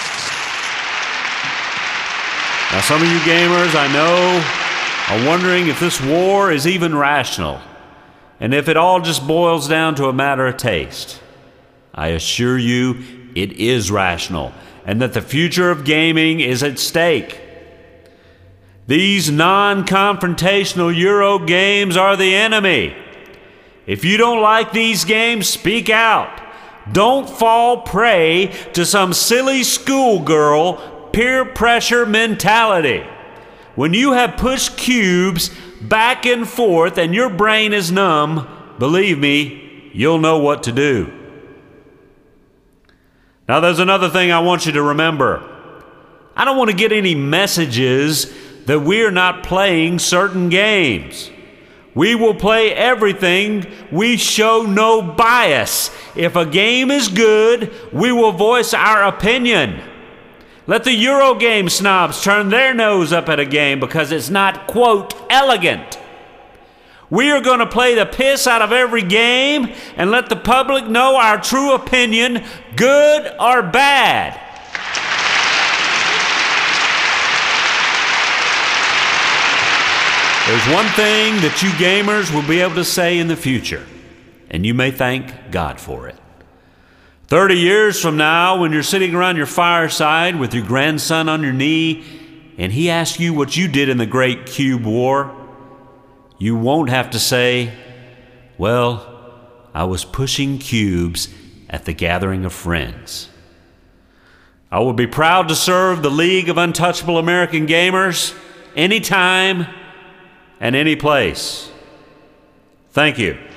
Now, some of you gamers, I know, are wondering if this war is even rational, and if it all just boils down to a matter of taste. I assure you, it is rational, and that the future of gaming is at stake. These non-confrontational Euro games are the enemy. If you don't like these games, speak out. Don't fall prey to some silly schoolgirl peer pressure mentality. When you have pushed cubes back and forth and your brain is numb, believe me, you'll know what to do. Now, there's another thing I want you to remember. I don't want to get any messages that we're not playing certain games. We will play everything. We show no bias. If a game is good, we will voice our opinion. Let the Eurogame snobs turn their nose up at a game because it's not, quote, elegant. We are going to play the piss out of every game and let the public know our true opinion, good or bad. There's one thing that you gamers will be able to say in the future, and you may thank God for it. 30 years from now, when you're sitting around your fireside with your grandson on your knee, and he asks you what you did in the Great Cube War, you won't have to say, well, I was pushing cubes at the gathering of friends. I will be proud to serve the League of Untouchable American Gamers anytime and any place. Thank you.